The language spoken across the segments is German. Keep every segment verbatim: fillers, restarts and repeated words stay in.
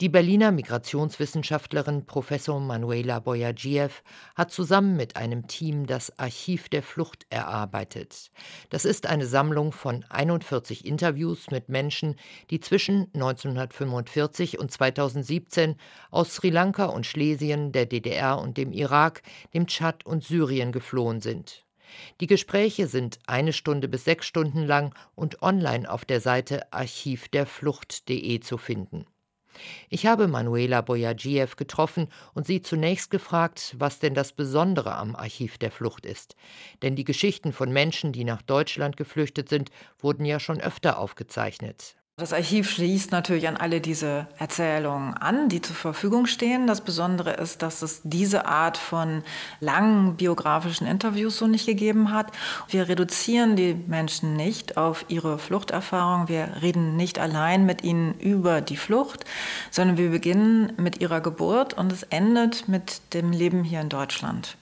Die Berliner Migrationswissenschaftlerin Professor Manuela Boyadjiев hat zusammen mit einem Team das Archiv der Flucht erarbeitet. Das ist eine Sammlung von einundvierzig Interviews mit Menschen, die zwischen neunzehnhundertfünfundvierzig und zweitausendsiebzehn aus Sri Lanka und Schlesien, der D D R und dem Irak, dem Tschad und Syrien geflohen sind. Die Gespräche sind eine Stunde bis sechs Stunden lang und online auf der Seite archiv der flucht punkt de zu finden. Ich habe Manuela Boyadjiев getroffen und sie zunächst gefragt, was denn das Besondere am Archiv der Flucht ist. Denn die Geschichten von Menschen, die nach Deutschland geflüchtet sind, wurden ja schon öfter aufgezeichnet. Das Archiv schließt natürlich an alle diese Erzählungen an, die zur Verfügung stehen. Das Besondere ist, dass es diese Art von langen biografischen Interviews so nicht gegeben hat. Wir reduzieren die Menschen nicht auf ihre Fluchterfahrung. Wir reden nicht allein mit ihnen über die Flucht, sondern wir beginnen mit ihrer Geburt und es endet mit dem Leben hier in Deutschland.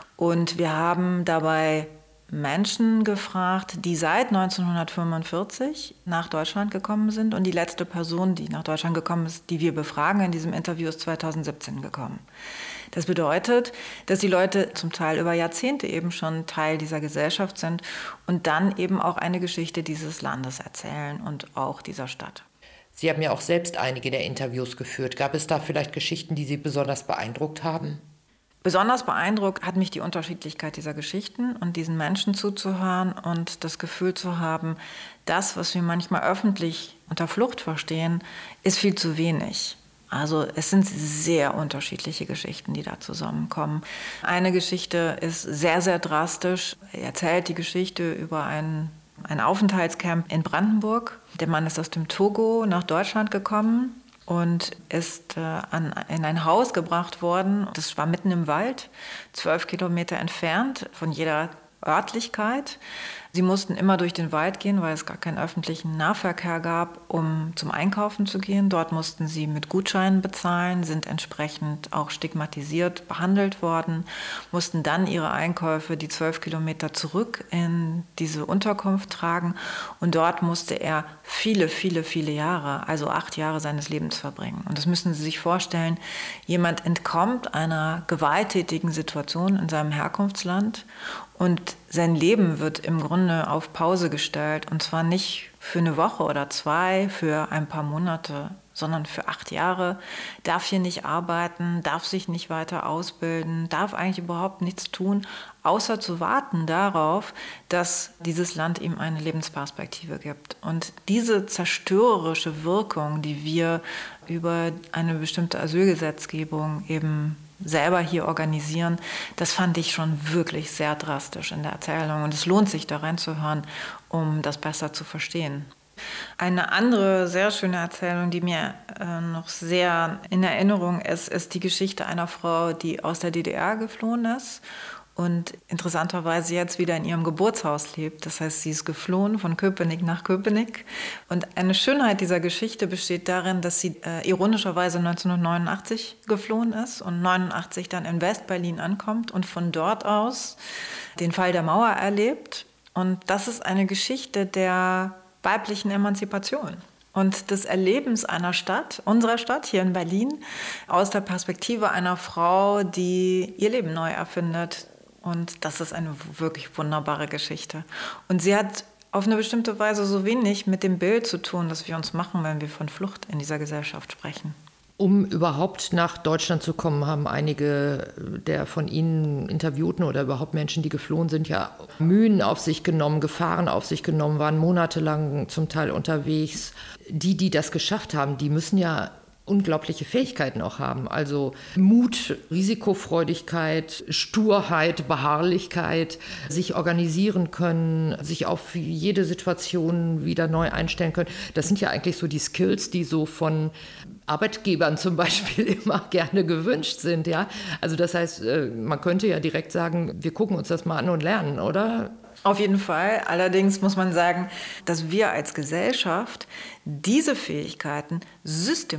Und wir haben dabei Menschen gefragt, die seit neunzehnhundertfünfundvierzig nach Deutschland gekommen sind. Und die letzte Person, die nach Deutschland gekommen ist, die wir befragen in diesem Interview, ist zweitausendsiebzehn gekommen. Das bedeutet, dass die Leute zum Teil über Jahrzehnte eben schon Teil dieser Gesellschaft sind und dann eben auch eine Geschichte dieses Landes erzählen und auch dieser Stadt. Sie haben ja auch selbst einige der Interviews geführt. Gab es da vielleicht Geschichten, die Sie besonders beeindruckt haben? Besonders beeindruckt hat mich die Unterschiedlichkeit dieser Geschichten und diesen Menschen zuzuhören und das Gefühl zu haben, das, was wir manchmal öffentlich unter Flucht verstehen, ist viel zu wenig. Also es sind sehr unterschiedliche Geschichten, die da zusammenkommen. Eine Geschichte ist sehr, sehr drastisch. Er erzählt die Geschichte über einen, ein Aufenthaltscamp in Brandenburg. Der Mann ist aus dem Togo nach Deutschland gekommen und ist äh, an, in ein Haus gebracht worden. Das war mitten im Wald, zwölf Kilometer entfernt von jeder Örtlichkeit. Sie mussten immer durch den Wald gehen, weil es gar keinen öffentlichen Nahverkehr gab, um zum Einkaufen zu gehen. Dort mussten sie mit Gutscheinen bezahlen, sind entsprechend auch stigmatisiert behandelt worden, mussten dann ihre Einkäufe die zwölf Kilometer zurück in diese Unterkunft tragen. Und dort musste er viele, viele, viele Jahre, also acht Jahre seines Lebens verbringen. Und das müssen Sie sich vorstellen, jemand entkommt einer gewalttätigen Situation in seinem Herkunftsland und sein Leben wird im Grunde auf Pause gestellt. Und zwar nicht für eine Woche oder zwei, für ein paar Monate, sondern für acht Jahre. Darf hier nicht arbeiten, darf sich nicht weiter ausbilden, darf eigentlich überhaupt nichts tun, außer zu warten darauf, dass dieses Land ihm eine Lebensperspektive gibt. Und diese zerstörerische Wirkung, die wir über eine bestimmte Asylgesetzgebung eben selber hier organisieren, das fand ich schon wirklich sehr drastisch in der Erzählung. Und es lohnt sich, da reinzuhören, um das besser zu verstehen. Eine andere sehr schöne Erzählung, die mir äh, noch sehr in Erinnerung ist, ist die Geschichte einer Frau, die aus der D D R geflohen ist und interessanterweise jetzt wieder in ihrem Geburtshaus lebt. Das heißt, sie ist geflohen von Köpenick nach Köpenick. Und eine Schönheit dieser Geschichte besteht darin, dass sie äh, ironischerweise neunzehnhundertneunundachtzig geflohen ist und neunundachtzig dann in West-Berlin ankommt und von dort aus den Fall der Mauer erlebt. Und das ist eine Geschichte der weiblichen Emanzipation und des Erlebens einer Stadt, unserer Stadt hier in Berlin, aus der Perspektive einer Frau, die ihr Leben neu erfindet. Und das ist eine wirklich wunderbare Geschichte. Und sie hat auf eine bestimmte Weise so wenig mit dem Bild zu tun, das wir uns machen, wenn wir von Flucht in dieser Gesellschaft sprechen. Um überhaupt nach Deutschland zu kommen, haben einige der von Ihnen Interviewten oder überhaupt Menschen, die geflohen sind, ja Mühen auf sich genommen, Gefahren auf sich genommen, waren monatelang zum Teil unterwegs. Die, die das geschafft haben, die müssen ja unglaubliche Fähigkeiten auch haben. Also Mut, Risikofreudigkeit, Sturheit, Beharrlichkeit, sich organisieren können, sich auf jede Situation wieder neu einstellen können. Das sind ja eigentlich so die Skills, die so von Arbeitgebern zum Beispiel immer gerne gewünscht sind. Ja? Also das heißt, man könnte ja direkt sagen, wir gucken uns das mal an und lernen, oder? Auf jeden Fall. Allerdings muss man sagen, dass wir als Gesellschaft diese Fähigkeiten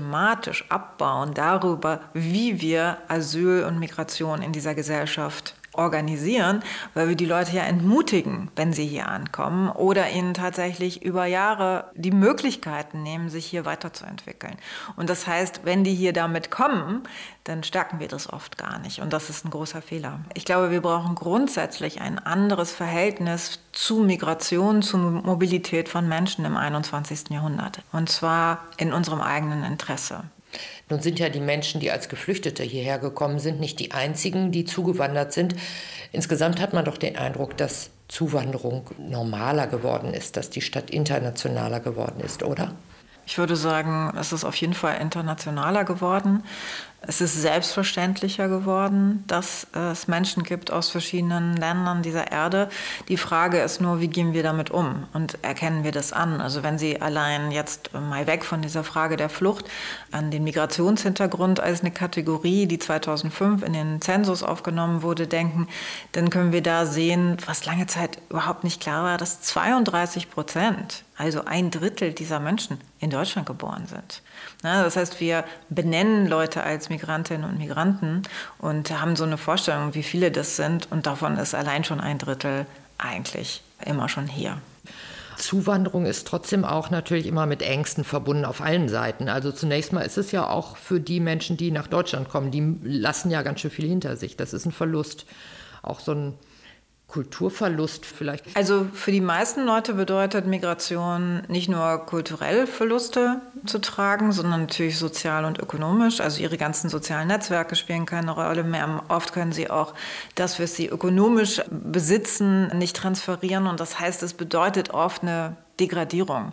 systematisch abbauen darüber, wie wir Asyl und Migration in dieser Gesellschaft organisieren, weil wir die Leute ja entmutigen, wenn sie hier ankommen oder ihnen tatsächlich über Jahre die Möglichkeiten nehmen, sich hier weiterzuentwickeln. Und das heißt, wenn die hier damit kommen, dann stärken wir das oft gar nicht. Und das ist ein großer Fehler. Ich glaube, wir brauchen grundsätzlich ein anderes Verhältnis zu Migration, zu Mobilität von Menschen im einundzwanzigsten Jahrhundert. Und zwar in unserem eigenen Interesse. Nun sind ja die Menschen, die als Geflüchtete hierher gekommen sind, nicht die einzigen, die zugewandert sind. Insgesamt hat man doch den Eindruck, dass Zuwanderung normaler geworden ist, dass die Stadt internationaler geworden ist, oder? Ich würde sagen, es ist auf jeden Fall internationaler geworden. Es ist selbstverständlicher geworden, dass es Menschen gibt aus verschiedenen Ländern dieser Erde. Die Frage ist nur, wie gehen wir damit um und erkennen wir das an? Also wenn Sie allein jetzt mal weg von dieser Frage der Flucht an den Migrationshintergrund als eine Kategorie, die zweitausendfünf in den Zensus aufgenommen wurde, denken, dann können wir da sehen, was lange Zeit überhaupt nicht klar war, dass zweiunddreißig Prozent, also ein Drittel dieser Menschen in Deutschland geboren sind. Das heißt, wir benennen Leute als Migrantinnen und Migranten und haben so eine Vorstellung, wie viele das sind. Und davon ist allein schon ein Drittel eigentlich immer schon hier. Zuwanderung ist trotzdem auch natürlich immer mit Ängsten verbunden auf allen Seiten. Also zunächst mal ist es ja auch für die Menschen, die nach Deutschland kommen, die lassen ja ganz schön viel hinter sich. Das ist ein Verlust, auch so ein Kulturverlust vielleicht. Also für die meisten Leute bedeutet Migration nicht nur kulturell Verluste zu tragen, sondern natürlich sozial und ökonomisch. Also ihre ganzen sozialen Netzwerke spielen keine Rolle mehr. Oft können sie auch das, was sie ökonomisch besitzen, nicht transferieren. Und das heißt, es bedeutet oft eine Degradierung.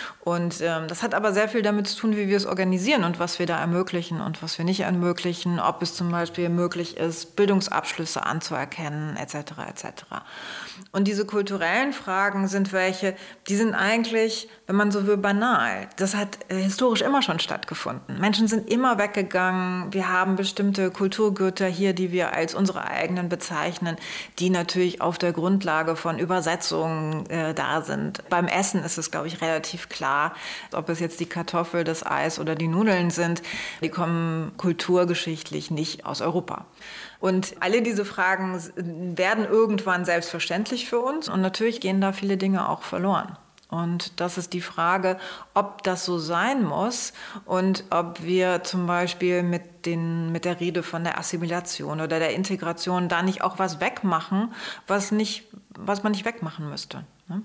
Und ähm, das hat aber sehr viel damit zu tun, wie wir es organisieren und was wir da ermöglichen und was wir nicht ermöglichen, ob es zum Beispiel möglich ist, Bildungsabschlüsse anzuerkennen, et cetera et cetera. Und diese kulturellen Fragen sind welche, die sind eigentlich, wenn man so will, banal. Das hat äh, historisch immer schon stattgefunden. Menschen sind immer weggegangen. Wir haben bestimmte Kulturgüter hier, die wir als unsere eigenen bezeichnen, die natürlich auf der Grundlage von Übersetzungen äh, da sind. Beim Essen ist es, glaube ich, relativ klar, ob es jetzt die Kartoffel, das Eis oder die Nudeln sind, die kommen kulturgeschichtlich nicht aus Europa. Und alle diese Fragen werden irgendwann selbstverständlich für uns und natürlich gehen da viele Dinge auch verloren. Und das ist die Frage, ob das so sein muss und ob wir zum Beispiel mit, den, mit der Rede von der Assimilation oder der Integration da nicht auch was wegmachen, was, nicht, was man nicht wegmachen müsste. Ne?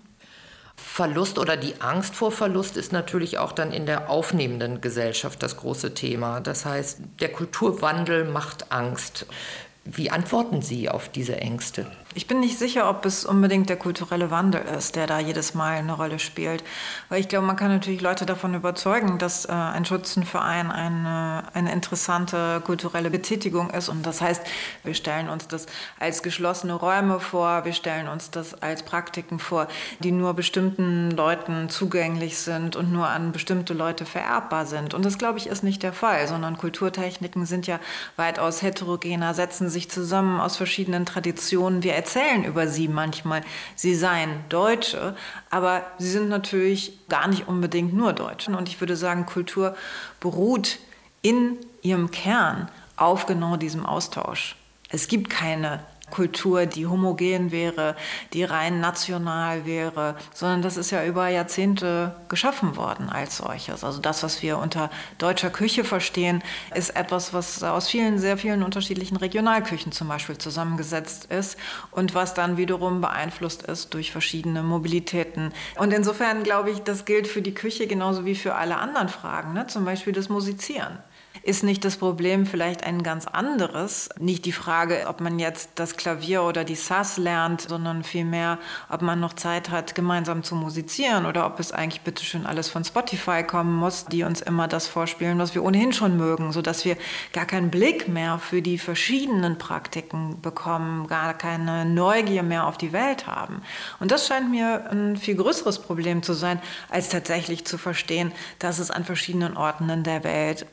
Verlust oder die Angst vor Verlust ist natürlich auch dann in der aufnehmenden Gesellschaft das große Thema. Das heißt, der Kulturwandel macht Angst. Wie antworten Sie auf diese Ängste? Ich bin nicht sicher, ob es unbedingt der kulturelle Wandel ist, der da jedes Mal eine Rolle spielt. Weil ich glaube, man kann natürlich Leute davon überzeugen, dass äh, ein Schützenverein eine, eine interessante kulturelle Betätigung ist. Und das heißt, wir stellen uns das als geschlossene Räume vor, wir stellen uns das als Praktiken vor, die nur bestimmten Leuten zugänglich sind und nur an bestimmte Leute vererbbar sind. Und das, glaube ich, ist nicht der Fall, sondern Kulturtechniken sind ja weitaus heterogener, setzen sich zusammen aus verschiedenen Traditionen. Wir erzählen über sie manchmal, sie seien Deutsche, aber sie sind natürlich gar nicht unbedingt nur Deutsche. Und ich würde sagen, Kultur beruht in ihrem Kern auf genau diesem Austausch. Es gibt keine Kultur, die homogen wäre, die rein national wäre, sondern das ist ja über Jahrzehnte geschaffen worden als solches. Also das, was wir unter deutscher Küche verstehen, ist etwas, was aus vielen, sehr vielen unterschiedlichen Regionalküchen zum Beispiel zusammengesetzt ist und was dann wiederum beeinflusst ist durch verschiedene Mobilitäten. Und insofern glaube ich, das gilt für die Küche genauso wie für alle anderen Fragen, ne? Zum Beispiel das Musizieren. Ist nicht das Problem vielleicht ein ganz anderes? Nicht die Frage, ob man jetzt das Klavier oder die Saz lernt, sondern vielmehr, ob man noch Zeit hat, gemeinsam zu musizieren oder ob es eigentlich bitteschön alles von Spotify kommen muss, die uns immer das vorspielen, was wir ohnehin schon mögen, sodass wir gar keinen Blick mehr für die verschiedenen Praktiken bekommen, gar keine Neugier mehr auf die Welt haben. Und das scheint mir ein viel größeres Problem zu sein, als tatsächlich zu verstehen, dass es an verschiedenen Orten in der Welt unterschiedliche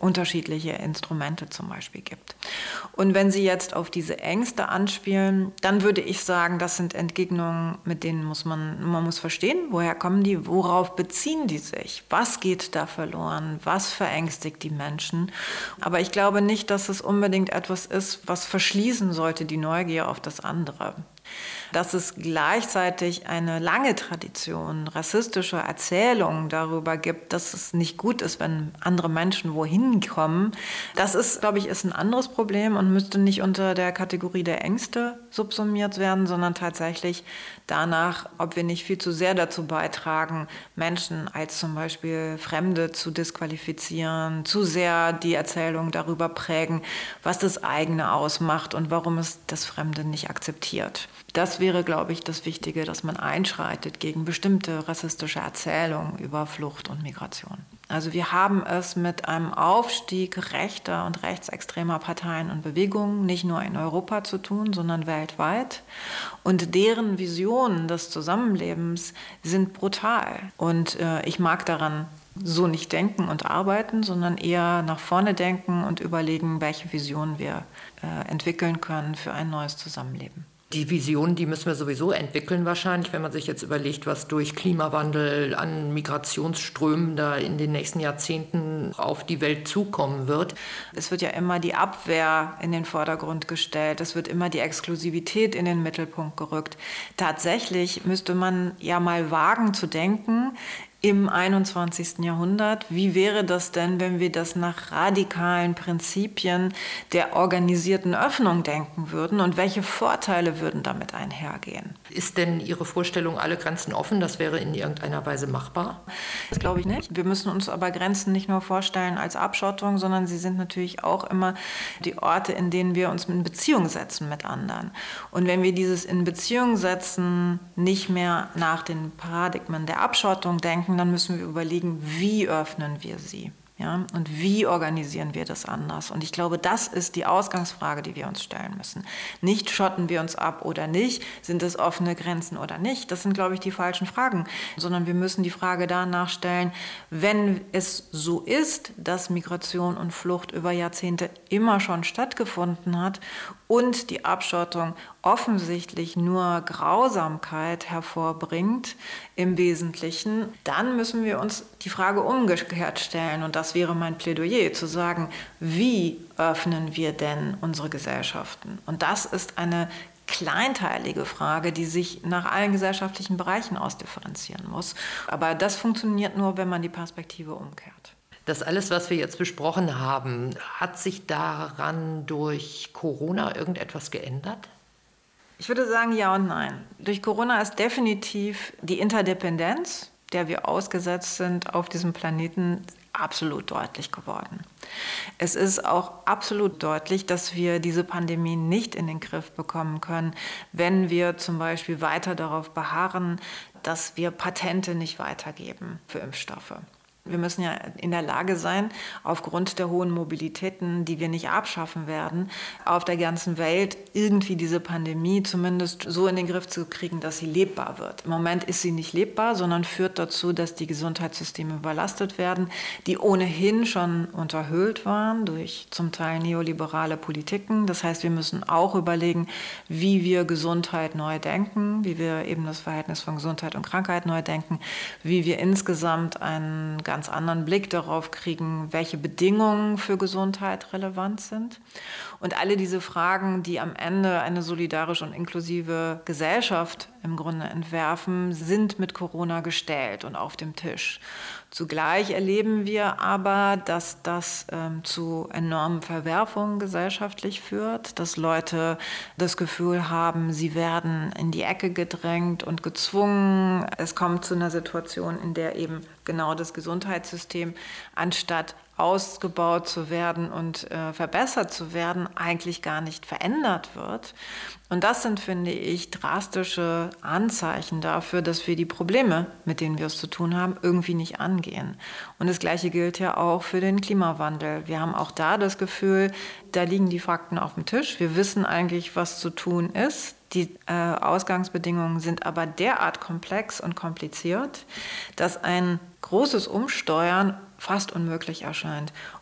unterschiedliche Instrumente zum Beispiel gibt. Und wenn Sie jetzt auf diese Ängste anspielen, dann würde ich sagen, das sind Entgegnungen, mit denen muss man, man muss verstehen, woher kommen die, worauf beziehen die sich, was geht da verloren, was verängstigt die Menschen. Aber ich glaube nicht, dass es unbedingt etwas ist, was verschließen sollte, die Neugier auf das andere. Dass es gleichzeitig eine lange Tradition rassistischer Erzählungen darüber gibt, dass es nicht gut ist, wenn andere Menschen wohin kommen, das ist, glaube ich, ist ein anderes Problem und müsste nicht unter der Kategorie der Ängste subsumiert werden, sondern tatsächlich danach, ob wir nicht viel zu sehr dazu beitragen, Menschen als zum Beispiel Fremde zu disqualifizieren, zu sehr die Erzählung darüber prägen, was das eigene ausmacht und warum es das Fremde nicht akzeptiert. Das wäre, glaube ich, das Wichtige, dass man einschreitet gegen bestimmte rassistische Erzählungen über Flucht und Migration. Also wir haben es mit einem Aufstieg rechter und rechtsextremer Parteien und Bewegungen nicht nur in Europa zu tun, sondern weltweit. Und deren Visionen des Zusammenlebens sind brutal. Und äh, ich mag daran so nicht denken und arbeiten, sondern eher nach vorne denken und überlegen, welche Visionen wir äh, entwickeln können für ein neues Zusammenleben. Die Visionen, die müssen wir sowieso entwickeln wahrscheinlich, wenn man sich jetzt überlegt, was durch Klimawandel an Migrationsströmen da in den nächsten Jahrzehnten auf die Welt zukommen wird. Es wird ja immer die Abwehr in den Vordergrund gestellt, es wird immer die Exklusivität in den Mittelpunkt gerückt. Tatsächlich müsste man ja mal wagen zu denken, im einundzwanzigsten Jahrhundert, wie wäre das denn, wenn wir das nach radikalen Prinzipien der organisierten Öffnung denken würden und welche Vorteile würden damit einhergehen? Ist denn Ihre Vorstellung, alle Grenzen offen, das wäre in irgendeiner Weise machbar? Das glaube ich nicht. Wir müssen uns aber Grenzen nicht nur vorstellen als Abschottung, sondern sie sind natürlich auch immer die Orte, in denen wir uns in Beziehung setzen mit anderen. Und wenn wir dieses in Beziehung setzen nicht mehr nach den Paradigmen der Abschottung denken, dann müssen wir überlegen, wie öffnen wir sie, ja, und wie organisieren wir das anders. Und ich glaube, das ist die Ausgangsfrage, die wir uns stellen müssen. Nicht schotten wir uns ab oder nicht, sind es offene Grenzen oder nicht, das sind, glaube ich, die falschen Fragen, sondern wir müssen die Frage danach stellen, wenn es so ist, dass Migration und Flucht über Jahrzehnte immer schon stattgefunden hat und die Abschottung offensichtlich nur Grausamkeit hervorbringt im Wesentlichen, dann müssen wir uns die Frage umgekehrt stellen. Und das wäre mein Plädoyer, zu sagen, wie öffnen wir denn unsere Gesellschaften? Und das ist eine kleinteilige Frage, die sich nach allen gesellschaftlichen Bereichen ausdifferenzieren muss. Aber das funktioniert nur, wenn man die Perspektive umkehrt. Das alles, was wir jetzt besprochen haben, hat sich daran durch Corona irgendetwas geändert? Ich würde sagen, ja und nein. Durch Corona ist definitiv die Interdependenz, der wir ausgesetzt sind auf diesem Planeten, absolut deutlich geworden. Es ist auch absolut deutlich, dass wir diese Pandemie nicht in den Griff bekommen können, wenn wir zum Beispiel weiter darauf beharren, dass wir Patente nicht weitergeben für Impfstoffe. Wir müssen ja in der Lage sein, aufgrund der hohen Mobilitäten, die wir nicht abschaffen werden, auf der ganzen Welt irgendwie diese Pandemie zumindest so in den Griff zu kriegen, dass sie lebbar wird. Im Moment ist sie nicht lebbar, sondern führt dazu, dass die Gesundheitssysteme überlastet werden, die ohnehin schon unterhöhlt waren durch zum Teil neoliberale Politiken. Das heißt, wir müssen auch überlegen, wie wir Gesundheit neu denken, wie wir eben das Verhältnis von Gesundheit und Krankheit neu denken, wie wir insgesamt einen ganz anderen Blick darauf kriegen, welche Bedingungen für Gesundheit relevant sind. Und alle diese Fragen, die am Ende eine solidarische und inklusive Gesellschaft im Grunde entwerfen, sind mit Corona gestellt und auf dem Tisch. Zugleich erleben wir aber, dass das ähm, zu enormen Verwerfungen gesellschaftlich führt, dass Leute das Gefühl haben, sie werden in die Ecke gedrängt und gezwungen. Es kommt zu einer Situation, in der eben genau das Gesundheitssystem anstatt ausgebaut zu werden und äh, verbessert zu werden, eigentlich gar nicht verändert wird. Und das sind, finde ich, drastische Anzeichen dafür, dass wir die Probleme, mit denen wir es zu tun haben, irgendwie nicht angehen. Und das Gleiche gilt ja auch für den Klimawandel. Wir haben auch da das Gefühl, da liegen die Fakten auf dem Tisch. Wir wissen eigentlich, was zu tun ist. Die äh, Ausgangsbedingungen sind aber derart komplex und kompliziert, dass ein großes Umsteuern fast unmöglich erscheint.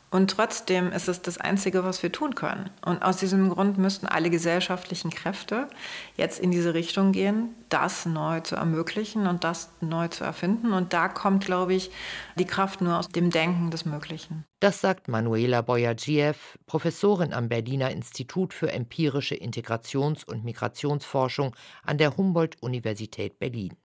Und trotzdem ist es das Einzige, was wir tun können. Und aus diesem Grund müssten alle gesellschaftlichen Kräfte jetzt in diese Richtung gehen, das neu zu ermöglichen und das neu zu erfinden. Und da kommt, glaube ich, die Kraft nur aus dem Denken des Möglichen. Das sagt Manuela Boyadjieff, Professorin am Berliner Institut für empirische Integrations- und Migrationsforschung an der Humboldt-Universität Berlin.